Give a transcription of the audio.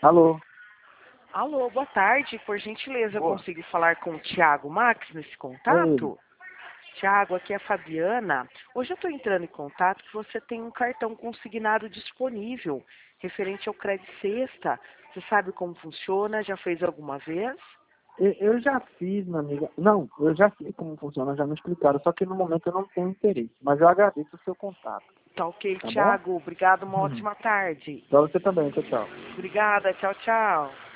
Alô? Alô, boa tarde. Por gentileza, eu Boa. consigo falar com o Thiago Max nesse É contato? Thiago, aqui é a Fabiana. Hoje eu estou entrando em contato que você tem um cartão consignado disponível, referente ao Crédito Sexta. Você sabe como funciona? Já fez alguma vez? Eu já fiz, minha amiga. Não, eu já sei como funciona, já me explicaram, só que no momento eu não tenho interesse. Mas eu agradeço o seu contato, Tá ok, tá bom? Thiago. Obrigado, uma ótima tarde. Pra você também, tchau, tchau. Obrigada, tchau, tchau.